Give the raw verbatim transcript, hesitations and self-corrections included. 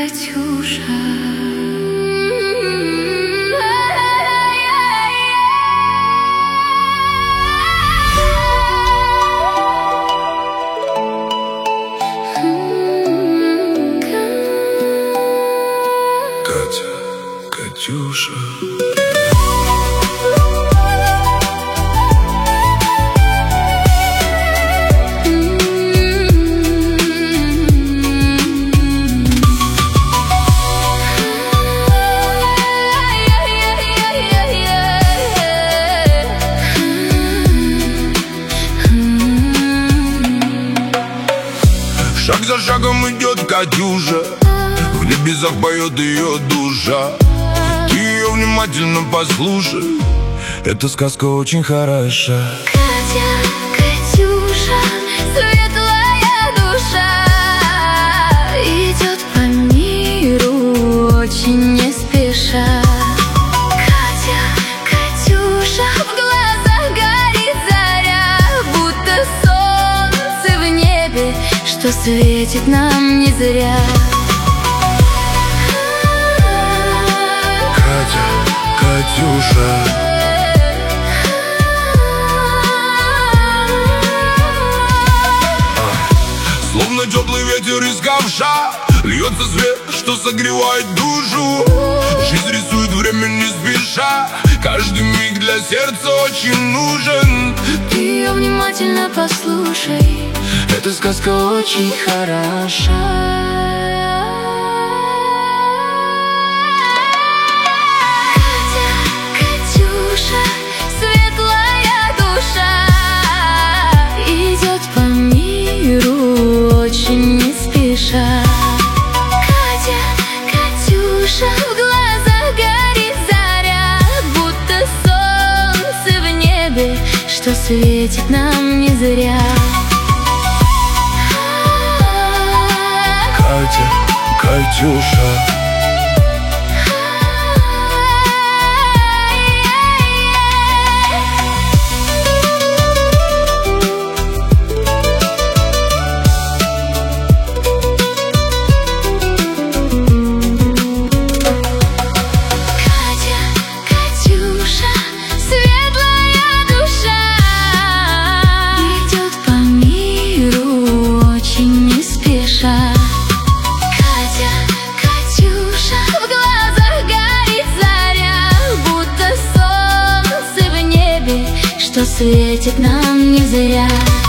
Катюша. Катя, Катюша. Шаг за шагом идет Катюша, в небесах поет ее душа. Ты ее внимательно послушай, эта сказка очень хороша. Катя, Катюша, светлая душа, идет по миру очень не спеша. Катя, Катюша, в глазах горит заря, будто солнце в небе, что светит нам не зря. Катя, Катюша. Словно теплый ветер из ковша льется свет, что согревает душу. Жизнь рисует время не спеша, каждый миг для сердца очень нужен. Ты ее внимательно послушай, эта сказка очень хороша. Очень не спеша. Катя, Катюша, в глазах горит заря, будто солнце в небе, что светит нам не зря. Катя, Катюша. Катя, Катюша, в глазах горит заря, будто солнце в небе, что светит нам не зря.